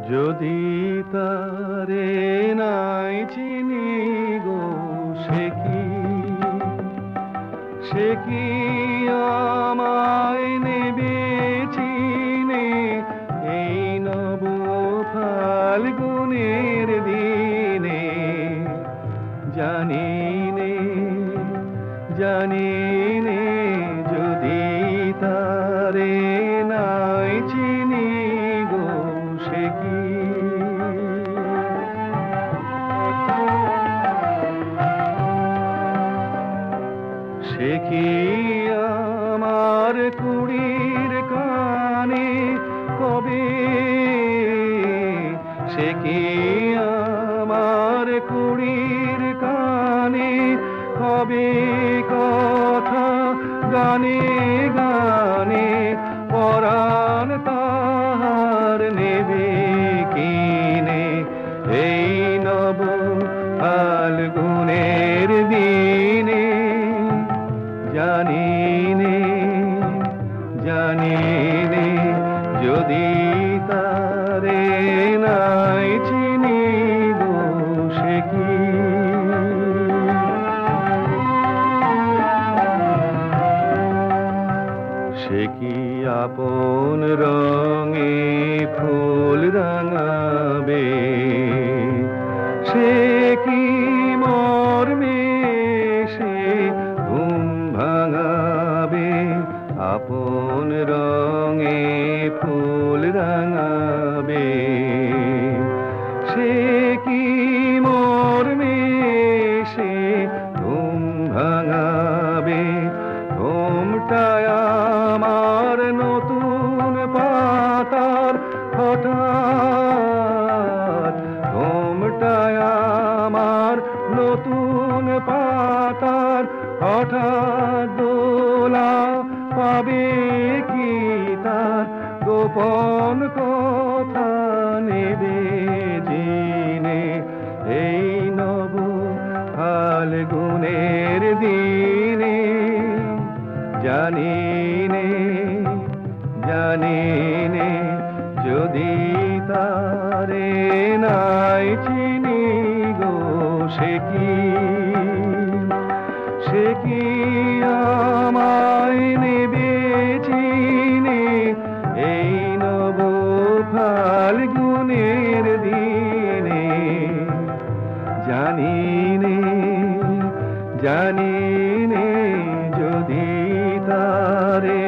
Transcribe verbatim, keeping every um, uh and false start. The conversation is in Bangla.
যদি তারে নাই চিনি গো, সে কি সে কি আমায় নেবে চিনে এই নব ফাল্গুনের দিনে? জানি নে জানি নে যদি তারে নাই চিনি গো, সে কি সে কি আমার কুড়ির কানে কবে, সে কি আমার কুড়ির কানে কবে কথা গানে গানে পরাণ তাহার নেবে কিনে এই নব ফাল্গুনের দিনে? জানি নে জানি নে যদি তারে নাই চিনি গো, সে কি সে কি আপন রঙে ফুল রাঙাবে, সে কি মর্মে সে ঘুম ভাঙাবে? আপন রঙে ফুল রাঙাবে, সে কি মর্মে সে ঘুম ভাঙাবে? ঘুমটায় আমার নতুন পাতার হঠাৎ, ঘুমটায় আমার নতুন পাতার হঠাৎ দোলা পাবে কি তার? গোপন কথা নেবে জেনে এই নব ফাল্গুনের দিনে? জানি নে জানি নে যদি তারে নাই চিনি গো, সে কি সে কি আমায় নেবে চিনে এই নব ফাল্গুনের দিনে? জানি নে জানি নে যদি তারে